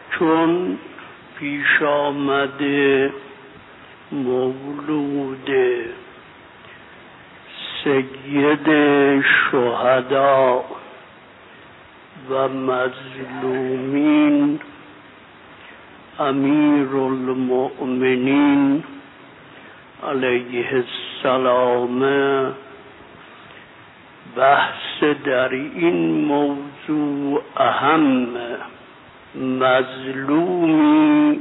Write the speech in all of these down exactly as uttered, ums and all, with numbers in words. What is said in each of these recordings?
چون پیش آمده مولود سید شهدا و مظلومین امیر المؤمنین علیه السلام بحث در این موضوع اهم. مظلومی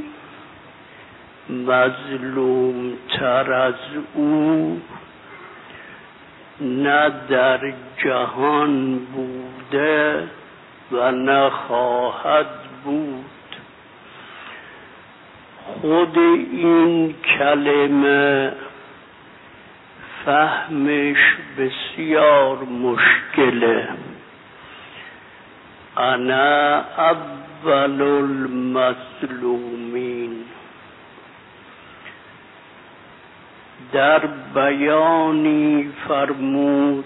مظلوم تر از او نه در جهان بوده و نه خواهد بود. خود این کلمه فهمش بسیار مشکله. انا اول المظلومین. در بیانی فرمود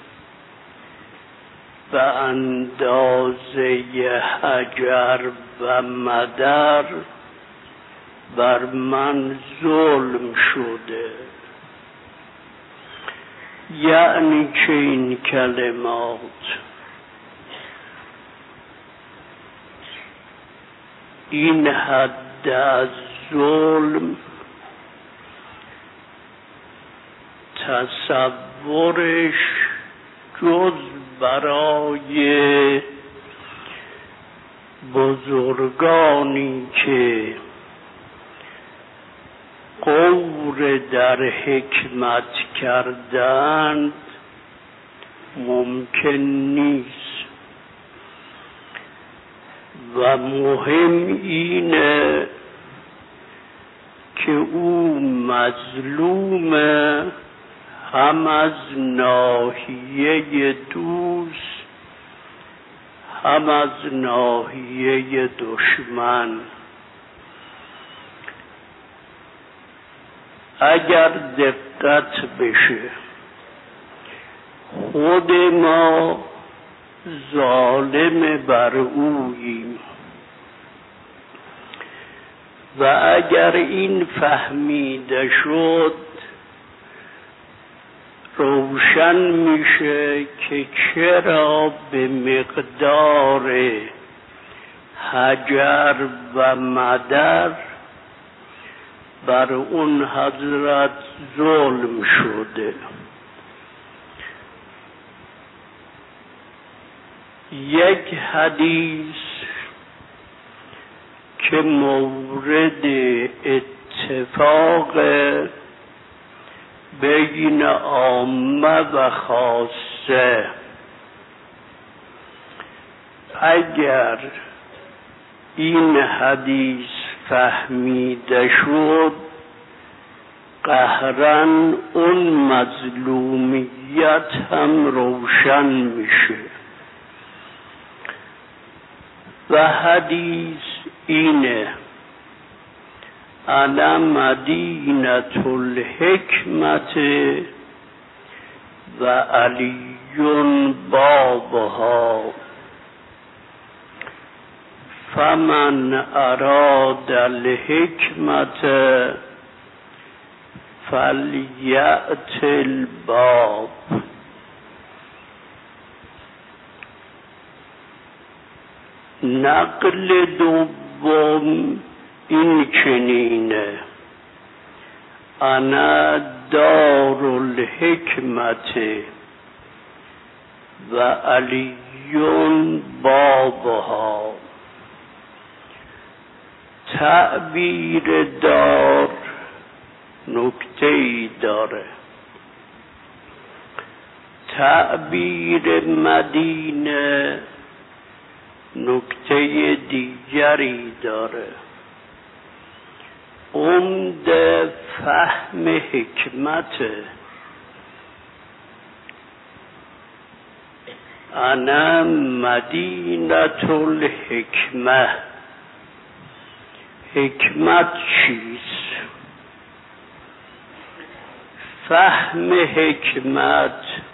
به اندازه حجر و مدر بر من ظلم شده. یعنی که این کلمات این حد از ظلم تصورش جز برای بزرگانی که غور در حکمت کردند ممکن نیست. و مهم اینه که او مظلومه، هم از ناحیه دوست هم از ناحیه دشمن. اگر دقت بشه خود ما ظالم بر اوییم و اگر این فهمیده شد روشن میشه که چرا به مقدار حجر و مدر بر اون حضرت ظلم شده. یک حدیث که مورد اتفاق بین عامه و خاصه، اگر این حدیث فهمیده شد قهراً اون مظلومیت هم روشن میشه. و حدیث اینه: انا مدینة الحکمت و علی بابها فمن اراد الحکمت فلیأت الباب. نقل دوم این چنینه: انا دار الحکمت و علی بابها. تعبیر دار نکته‌ای داره، تعبیر مدینه نکته دیگری داره. عمده فهم حکمت. انا مدینة الحکمه. حکمت چیست؟ فهم حکمت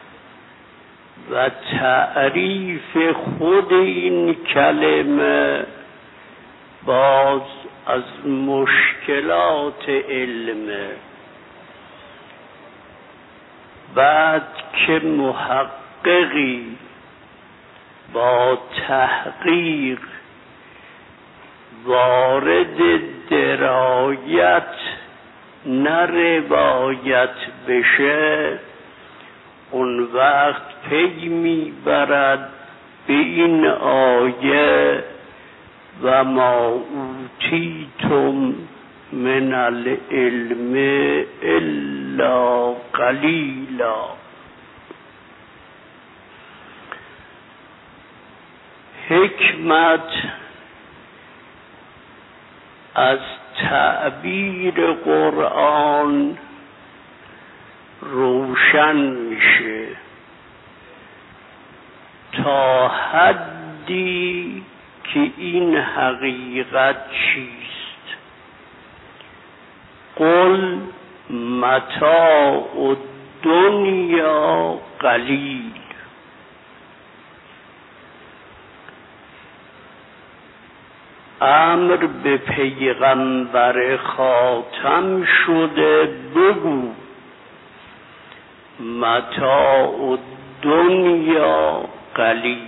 و تعریف خود این کلمه باز از مشکلات علم. بعد که محققی با تحقیق وارد درایت نه روایت بشه، اون وقت پی میبرد به این آیه و ما اوتیتم من العلم الا قلیلا. حکمت از تعبیر قرآن روشن میشه تا حدی که این حقیقت چیست. قل متاع الدنیا قلیل. امر به پیغمبر خاتم شده بگو متاع الدنیا قلیل.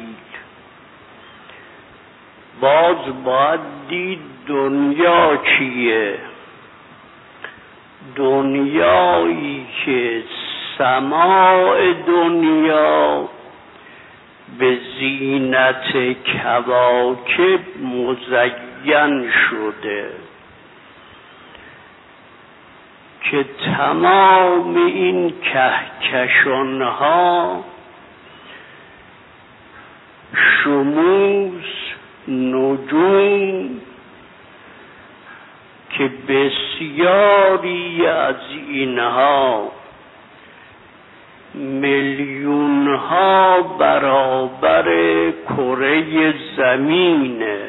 باز باید دید دنیا چیه؟ دنیایی که سماع دنیا به زینت کواکب مزین شده که تمام این کهکشانها شموس نجوم که بسیاری از اینها میلیون ها برابر کره زمینه.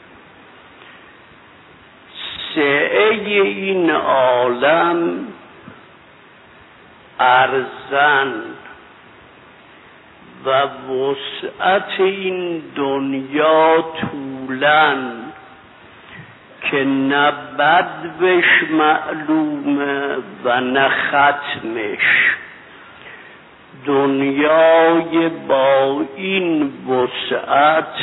سعه این عالم ارزن و وسعت این دنیا طولن که نه بدوش معلومه و نه ختمش. دنیای با این وسعت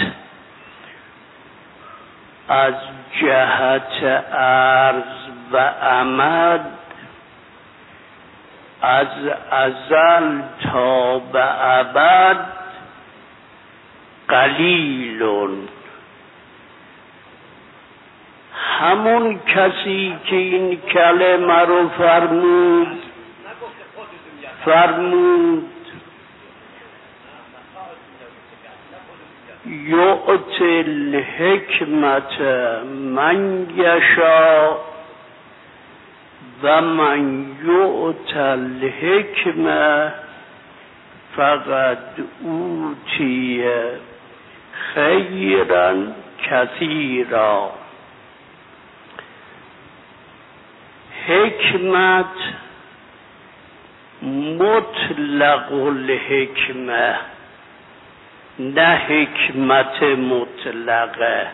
از جهت عرض و امد از ازل تا به ابد قلیلون. همون کسی که این کلمه رو فرمود فرمود یؤتی الحکمت من یشاء و من یؤت الحکمه فقد اوتی خیرا کثیرا. حکمت مطلق الحکمه نه حکمت مطلقه.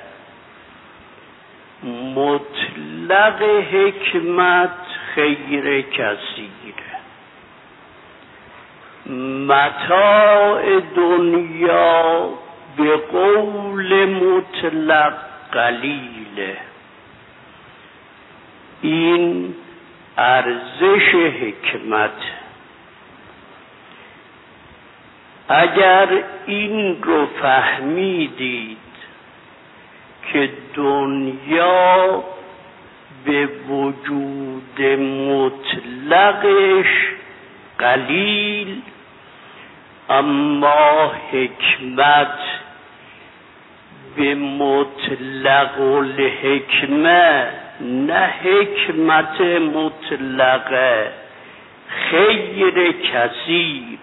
مطلق حکمت خیر کثیره. متاع دنیا به قول مطلق قلیله. این ارزش حکمت. اگر این رو فهمیدید که دنیا به وجود مطلقش قلیل، اما حکمت به مطلق الحکمه نه حکمت مطلقه خیر کثیر.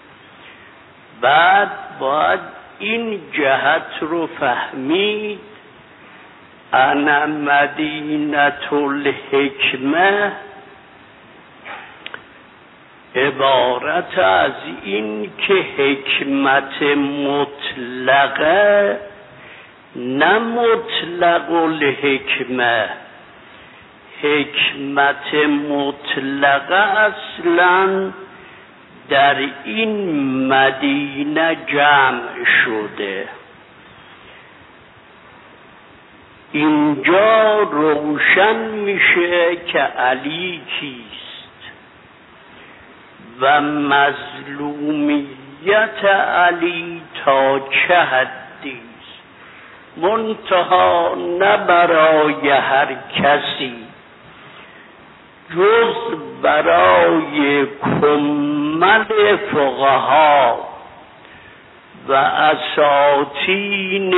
بعد باید این جهت رو فهمید انا مدینة الحکمه عبارت از این که حکمت مطلقه نه مطلق الحکمه، حکمت مطلقه اصلا در این مدینه جمع شده. اینجا روشن میشه که علی کیست و مظلومیت علی تا چه حدی است. منتها نه برای هر کسی جز برای کمل فقها و اساطین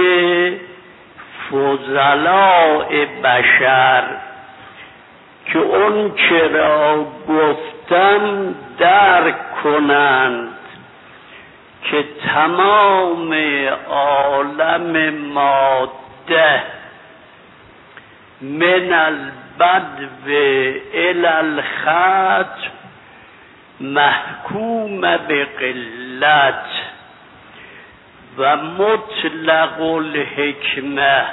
فضلاء بشر که اون چرا گفتم درک کنند که تمام عالم ماده من البدو الی الختم محکوم به قلت و مطلق الحکمه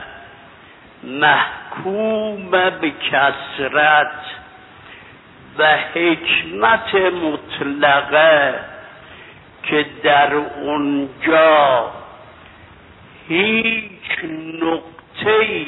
محکوم به کثرت و حکمت مطلقه که در اونجا هیچ نقطه‌ای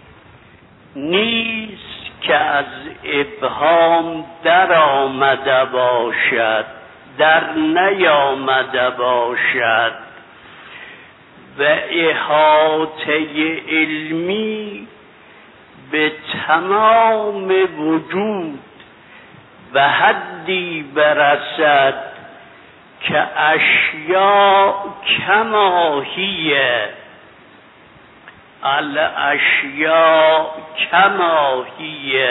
نیست که از ابهام در آمده باشد، در نیامده باشد و احاطه علمی به تمام وجود و حدی برسد که اشیاء کما هی، الاشیاء کما هی،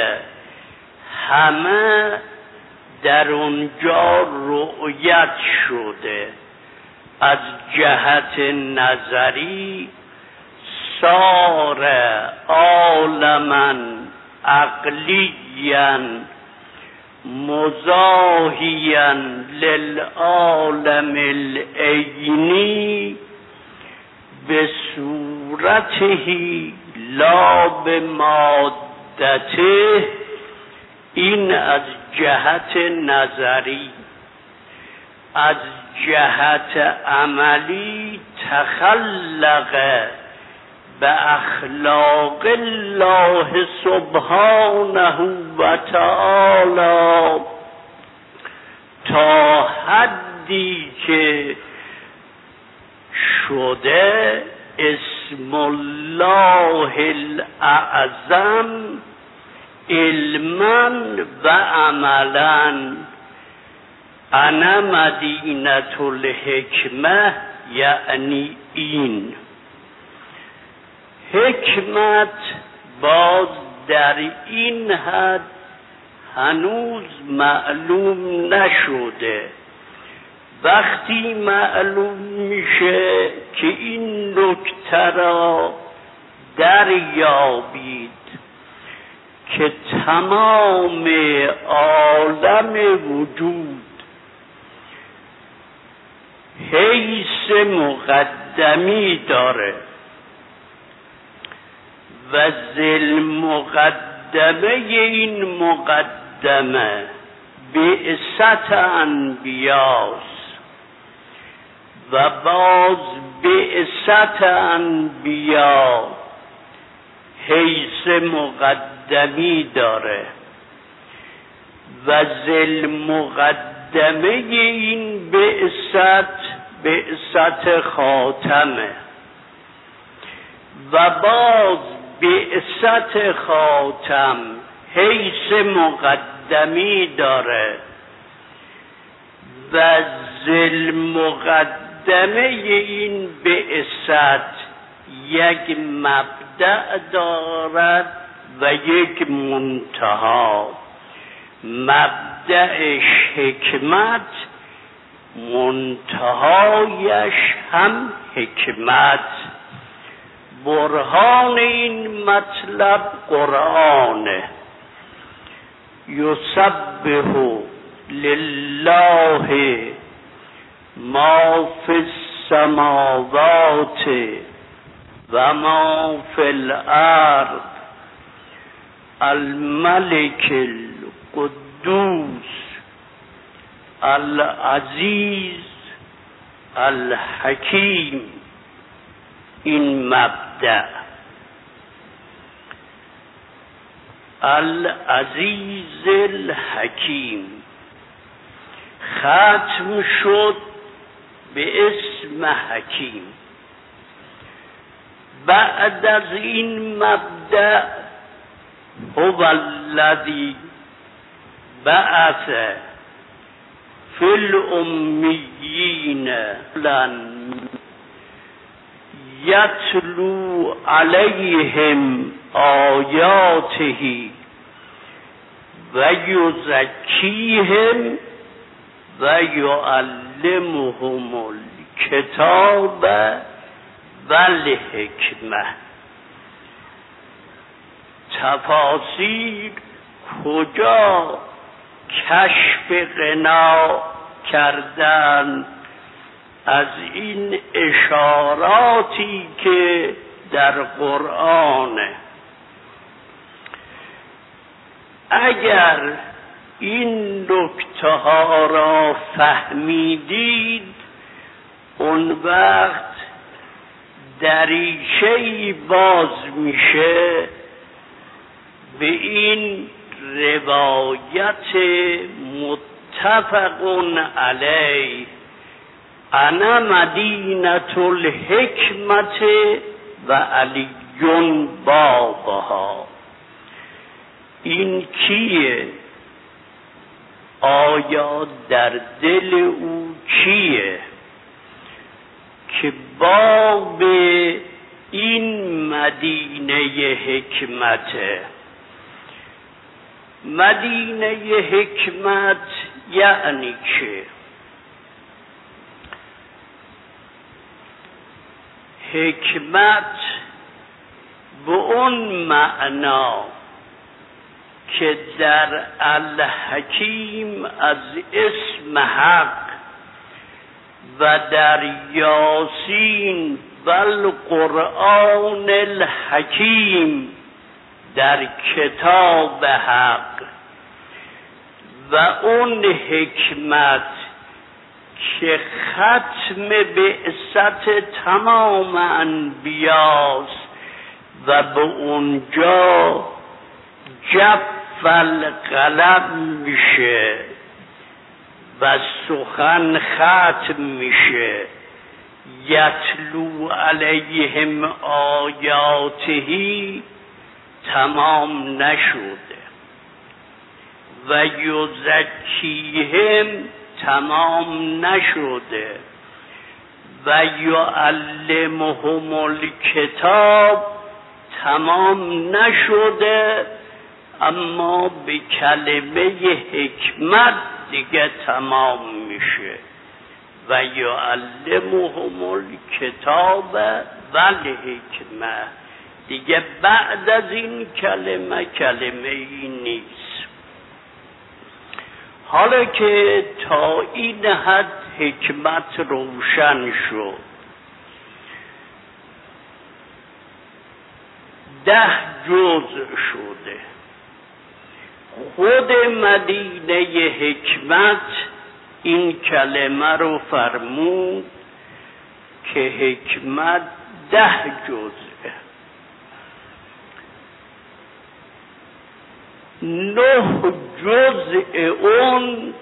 همه در اونجا رؤیت شده. از جهت نظری صار عالما عقلیا مزاحیا للعالم العینی به صورته لا به مادته. این از جهت نظری. از جهت عملی تخلق به اخلاق الله سبحانه و تعالی تا حدی که شده اسم الله الاعظم علما و عملا. انا مدینة الحکمه یعنی این حکمت باز در این حد هنوز معلوم نشده. وقتی معلوم میشه که این نکته را دریابید که تمام عالم وجود حیث مقدمی داره و ذل مقدمه این مقدمه بعثت انبیاست و باز بعثت انبیا حیث مقدمی داره و ذل مقدمه این بعثت بعثت خاتمه و باز بعثت خاتم حیث مقدمی داره و ذل مقدمه این بعثت یک مبدأ دارد و یک منتها. مبدأش حکمت، منتهایش هم حکمت. برهان این مطلب قرآنه. یسبح لله ما فی السماوات و ما فی الارض الملک القدوس العزیز الحکیم. این مبدأ العزیز الحکیم ختم شد به اسم حکیم. بعد از این مبدأ هو الذی بعث فی الامیین یتلو علیهم آیاته و یزکیهم و یعلمهم الکتاب و الحکمه. تفاسیر کجا کشف غنا کردن از این اشاراتی که در قرآن. اگر این نکته ها را فهمیدید، اون وقت دریچه‌ای باز میشه به این روایت متفق علیه انا مدینة الحکمت و علی بابها. این کیه؟ آیا در دل او کیه که باب این مدینه حکمته؟ مدینه حکمت یعنی چه؟ حکمت به اون معنا که در الحکیم از اسم حق و در یاسین و القرآن الحکیم در کتاب حق و اون حکمت که ختم بعثت تمام انبیاست و به اونجا جف القلم میشه و سخن ختم میشه. یتلو علیهم آیاتهی تمام نشده و یزکیهم تمام نشده و یعلمهم الکتاب تمام نشده، اما به کلمه حکمت دیگه تمام میشه و یعلمهم الکتاب و الحکمه. دیگه بعد از این کلمه کلمه ای نیست. حالا که تا این حد حکمت روشن شد، ده جزء شده. خود مدینه حکمت این کلمه رو فرمود که حکمت ده جزءه. نه جزء اون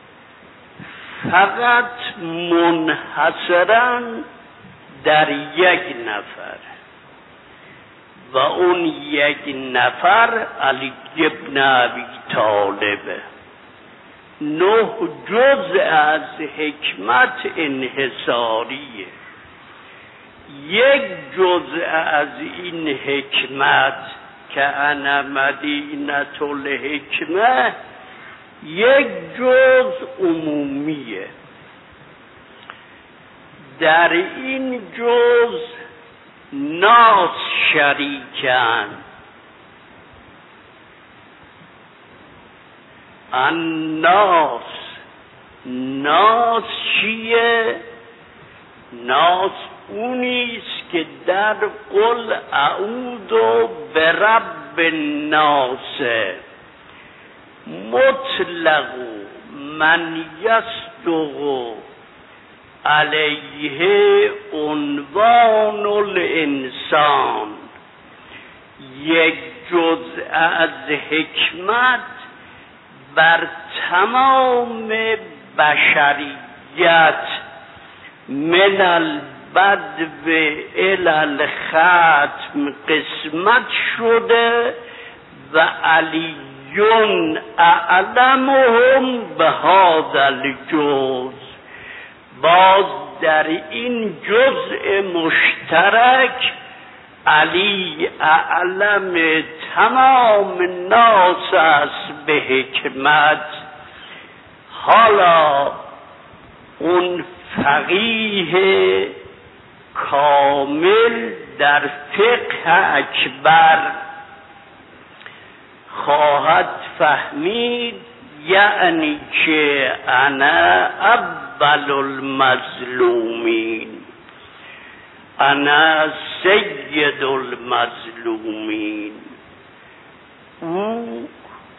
فقط منحصراً در یک نفر و اون یک نفر علی ابن ابی طالبه. نه جزء از حکمت انحصاریه. یک جزء از این حکمت که انا مدینة الحکمه یک جزء عمومیه. در این جزء ناس شریکن. الناس، ناس چیه؟ ناس اونیست که در قل اعوذ برب الناس مطلق من یصدق علیه عنوان الانسان یک جزء از حکمت بر تمام بشریت من البدو الی الختم قسمت شده و علیون اعلمهم بهذا الجزء. باز در این جزء مشترک علی اعلم تمام ناس است به حکمت. حالا اون فقیه کامل در فقه اکبر خواهد فهمید یعنی که انا اول المظلومین، انا سید المظلومین. او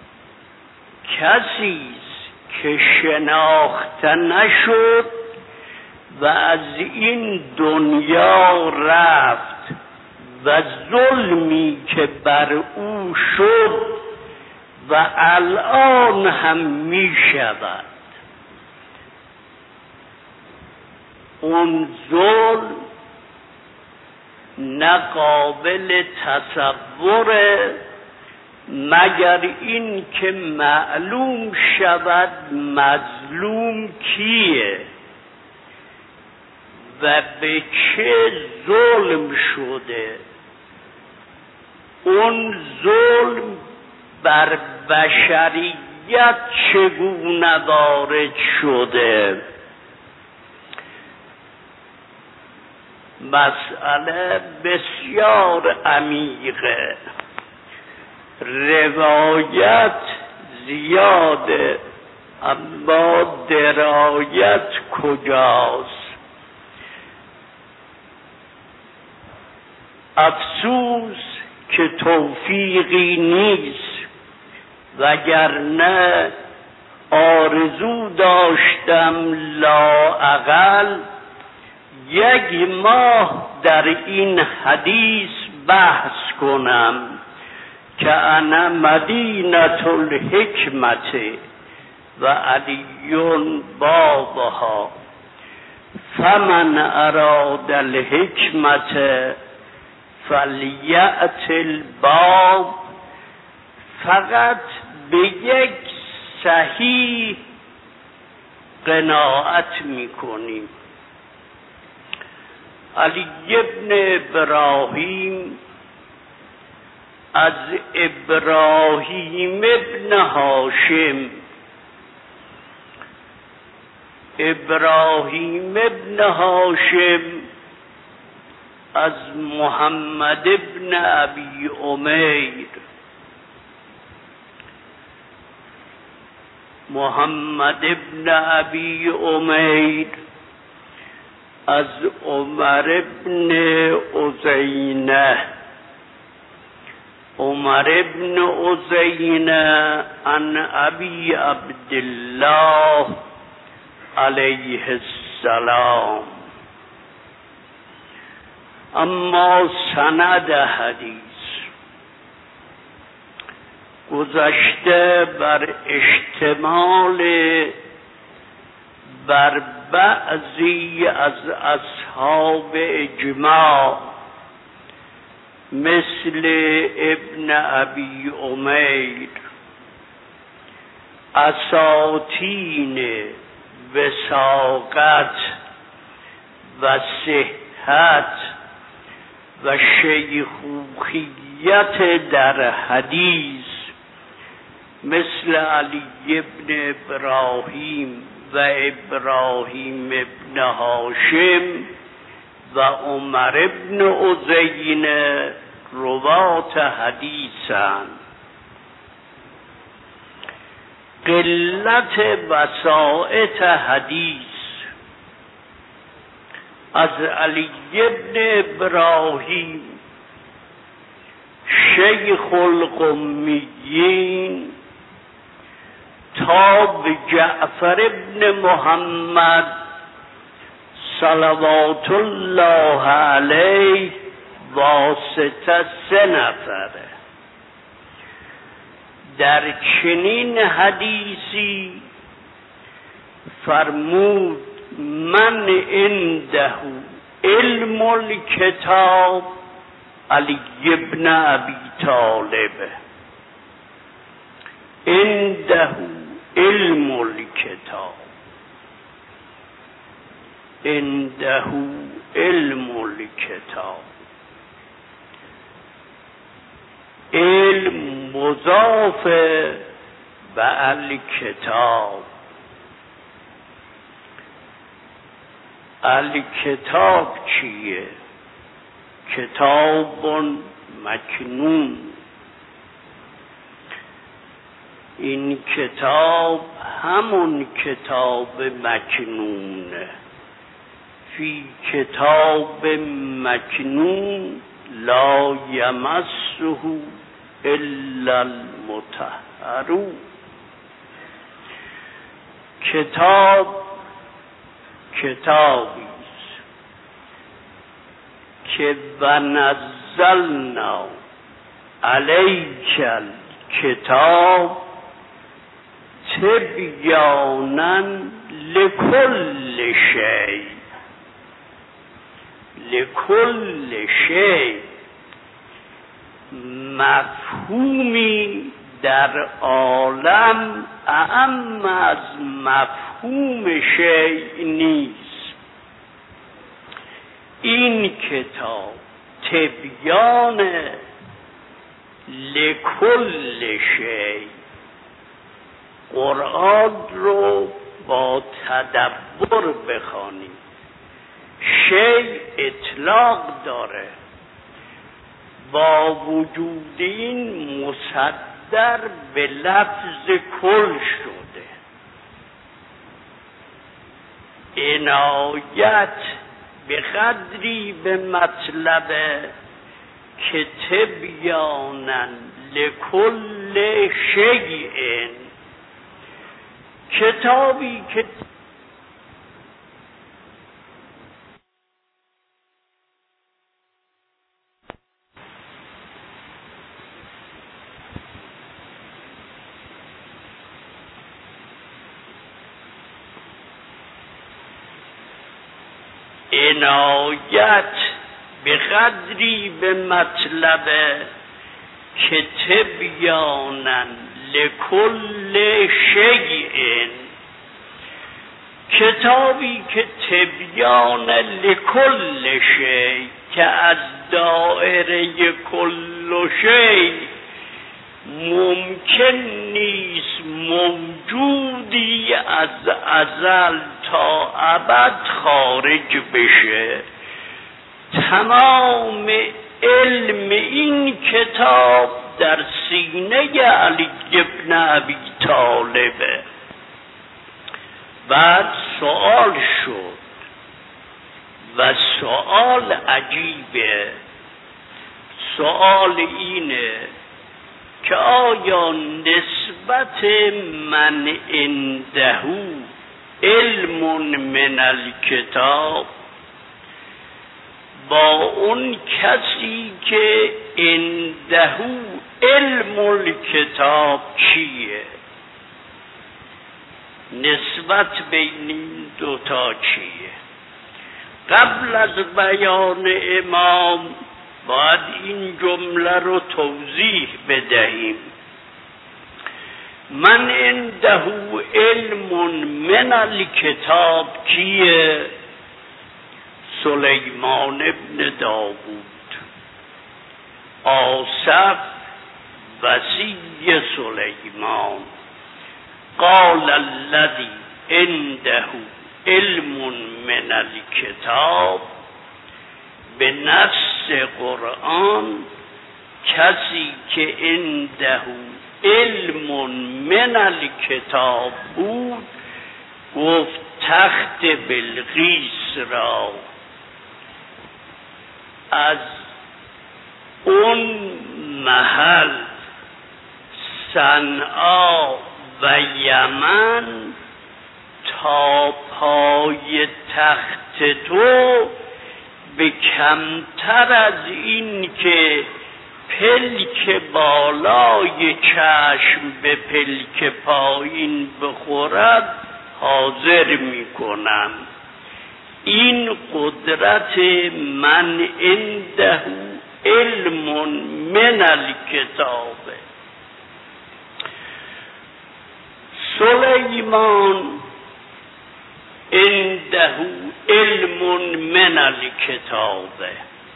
کسیست که شناخته نشد و از این دنیا رفت و ظلمی که بر او شد و الان هم می شود، اون ظلم نه قابل تصوره مگر این که معلوم شود مظلوم کیه و به چه ظلم شده. اون ظلم بر بشریت چگونه وارد شده. مسئله بسیار عمیقه، روایت زیاده اما درایت کجاست؟ افسوس که توفیقی نیست، وگرنه آرزو داشتم لااقل یک ماه در این حدیث بحث کنم که انا مدینة الحکمت و علیون بابها، فمن اراد الحکمت فلیأت الباب. فقط به یک صحیح قناعت میکنیم. علی ابن ابراهیم از ابراهیم ابن هاشم، ابراهیم ابن هاشم از محمد ابن ابی امیر، محمد ابن ابی امیر از عمر ابن عزینه، عمر ابن عزینه عن ابی عبدالله علیه السلام. اما سند حدیث گذشته بر اشتمال بر بعضی از اصحاب اجماع مثل ابن ابی امیر، اساطین وثاقت و صحت و شیخوخیت در حدیث مثل علی ابن ابراهیم و ابراهیم ابن هاشم و عمر ابن عزینه روات حدیثند. قلت وسائط حدیث از علی ابن ابراهیم شیخ القمیین تا به جعفر ابن محمد صلوات الله علیه واسطه سه نفره. در چنین حدیثی فرمود من عنده علم الکتاب علی ابن ابی طالب، عنده علم الکتاب، عنده علم الکتاب. علم مضاف به الکتاب. الکتاب چیه؟ کتاب مکنون. این کتاب همون کتاب مکنونه. فی کتاب مکنون لا یمسه الا المطهرون. کتاب کتابی است که و نزلنا علیک الکتاب تبیانا لکل شیء، لکل شیء. مفهومی در عالم اعم از مفهوم شیء نیست. این کتاب تبیان لکل شیء. قرآن رو با تدبر بخوانید. شیء اطلاق داره، با وجود این مصدر به لفظ کل شده. عنایت به قدری به مطلب که تبیانا لکل شیء. کتابی که عنایت به قدری به مطلب که تبیانا لکل شیء. کتابی که تبیان لکل شیء، که از دائره کل شیء ممکن نیست موجودی از ازل تا ابد خارج بشه. تمام علم این کتاب در سینه علی ابن ابی طالبه. بعد سوال شد و سوال عجیبه. سوال اینه که آیا نسبت من عنده علم من الکتاب با اون کسی که عنده علم الکتاب چیه؟ نسبت بین این دوتا چیه؟ قبل از بیان امام باید این جمله رو توضیح بدهیم. من عنده علم من الکتاب کیه؟ سلیمان ابن داوود، آصف وصی سلیمان. قال الذی عنده علم من الکتاب، به نص قرآن کسی که عنده علم من الکتاب بود، گفت تخت بلقیس را از اون محل صنعا و یمن تا پای تخت تو به کمتر از این که پلک بالای چشم به پلک پایین بخورد حاضر می کنم. این قدرت من عنده علم من الکتابه. سلیمان عنده علم من الکتابه.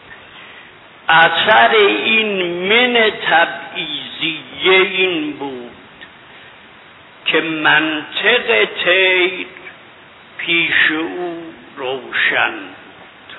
اثر این من تبعیضیه این بود که منطق طیر پیش او روشن بود.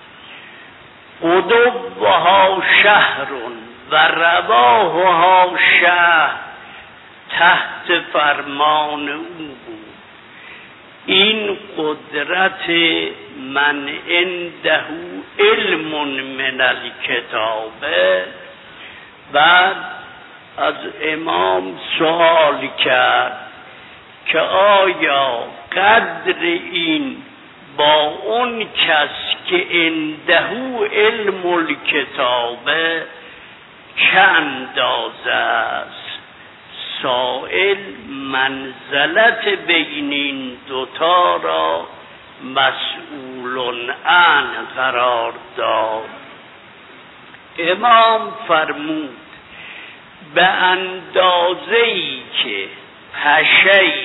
قدوها شهر و رواحها شهر تحت فرمان او بود. این قدرت من عنده علم من الکتابه. بعد از امام سوال کرد که آیا قدر این با اون کس که عنده علم الکتابه چه اندازه است؟ سائل منزلت بین این دوتا را مسئول عن قرار داد. امام فرمود به اندازه‌ای که پشه‌ای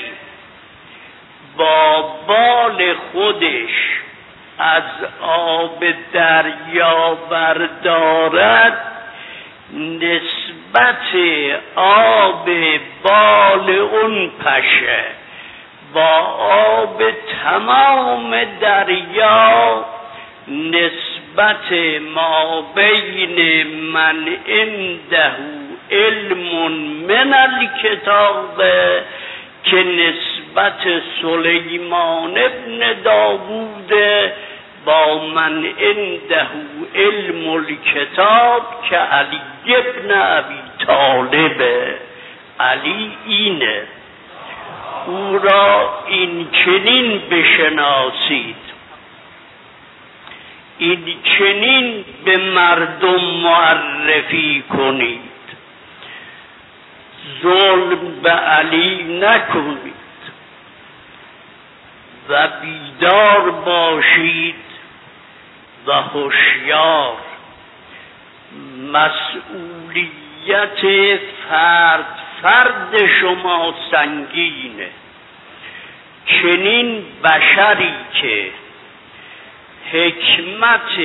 با بال خودش از آب دریا بردارد، نسبت آب بال اون پشه با آب تمام دریا نسبت ما بین من عنده علم من الکتاب که نسبت سلیمان ابن داوود با من عنده علم الکتاب که علی ابن ابی طالب. علی اینه، او را این چنین بشناسید، این چنین به مردم معرفی کنید، ظلم به علی نکنید و بیدار باشید و هوشیار. مسئولیت فرد فرد شما سنگینه. چنین بشری که حکمت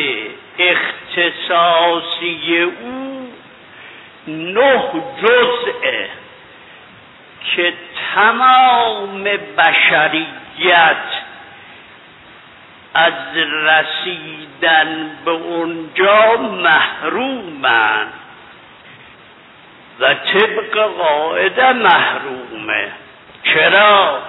اختصاصی او نه جزءه که تمام بشریت از رسیدن به اونجا محرومند و طبق قاعده محرومه. چرا؟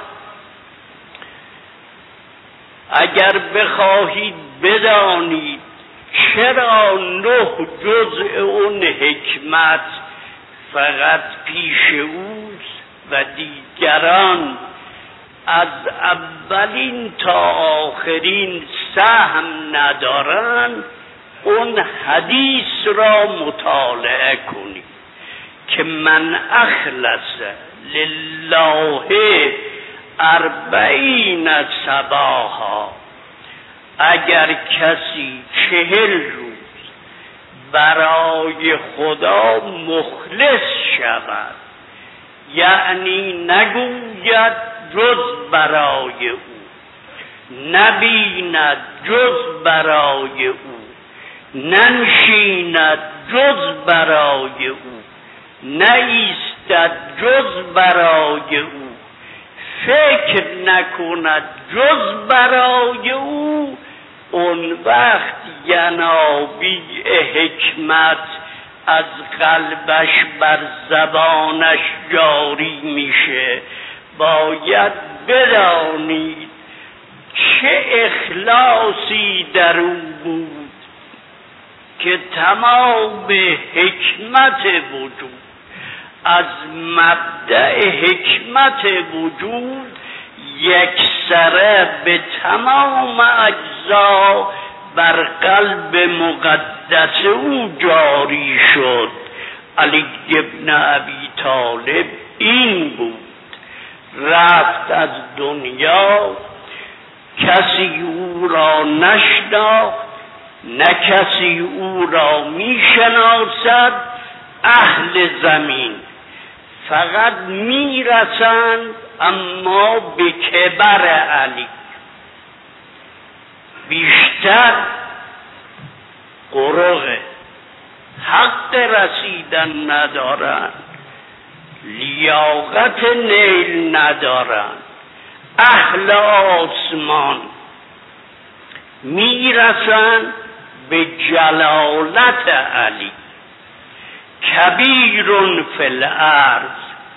اگر بخواهید بدانید چرا نه جزء اون حکمت فقط پیش اوست و دیگران از اولین تا آخرین سهم ندارن، اون حدیث را مطالعه کنید که من اخلص لله اربعین صباحا. اگر کسی چهل روز برای خدا مخلص شود، یعنی نگوید جز برای او، نبیند جز برای او، ننشیند جز برای او، نایستد جز برای او، فکر نکند جز برای او، اون وقت ینابیع حکمت از قلبش بر زبانش جاری میشه. باید بدانید چه اخلاصی در او بود که تمام حکمت وجود از مبدأ حکمت وجود یکسره به تمام اجزا بر قلب مقدس او جاری شد. علی ابن ابی طالب این بود، رفت از دنیا، کسی او را نشناخت، نه کسی او را میشناسد. اهل زمین فقط میرسند اما به کبر علی، بیشتر قرق حق رسیدن ندارند، لیاقت نیل ندارند. اهل آسمان میرسند به جلالت علی. کبیر فی الارض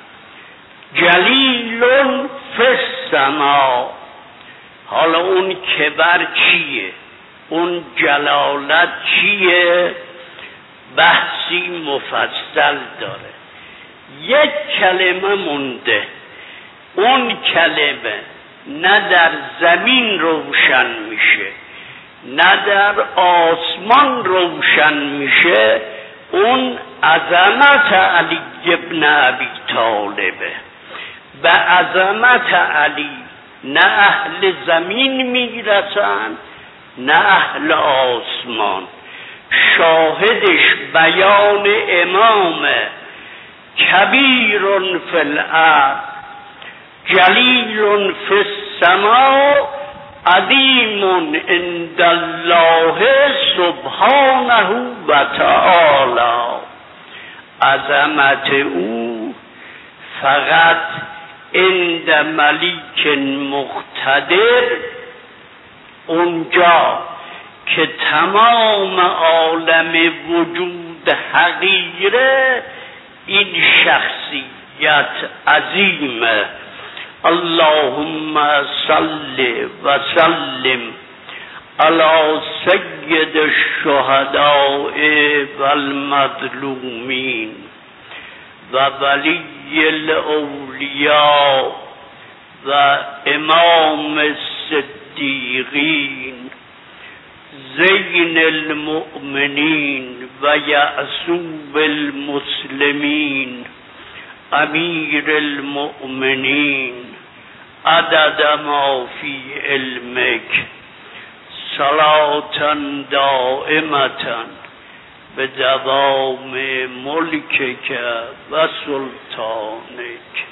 جلیل فی السما. حالا اون کبر چیه؟ اون جلالت چیه؟ بحثی مفصل داره. یک کلمه مونده، اون کلمه نه در زمین روشن میشه نه در آسمان روشن میشه. اون عظمت علی ابن ابی طالبه. به عظمت علی نه اهل زمین میرسن نه اهل آسمان. شاهدش بیان امامه. کبیر فی الارض جلیل فی السما عظیم عند الله سبحانه و تعالی. عظمت او فقط عند ملیک مقتدر، اونجا که تمام عالم وجود حقیره، این شخصیت عظیمه. اللهم صل و سلم علی سید الشهداء و المظلومین و ولی الاولیاء و امام الصدیقین زین المؤمنین و یعصوب المسلمین امیر المؤمنین عدد ما فی علمک صلاة دائمة به دوام ملکک و سلطانک.